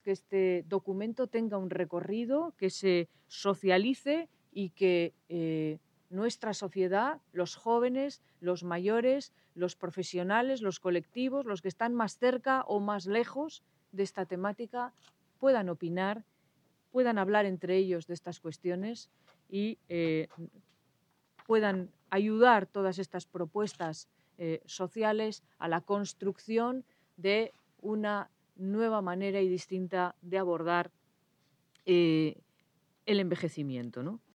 que este documento tenga un recorrido, que se socialice y que nuestra sociedad, los jóvenes, los mayores, los profesionales, los colectivos, los que están más cerca o más lejos de esta temática, puedan opinar, puedan hablar entre ellos de estas cuestiones y puedan ayudar todas estas propuestas sociales a la construcción de una nueva manera y distinta de abordar el envejecimiento, ¿no?